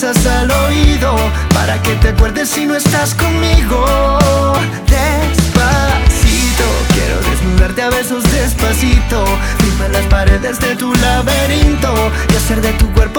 cosas al oído, para que te acuerdes si no estás conmigo. Despacito, quiero desnudarte a besos despacito, firmar las paredes de tu laberinto y hacer de tu cuerpo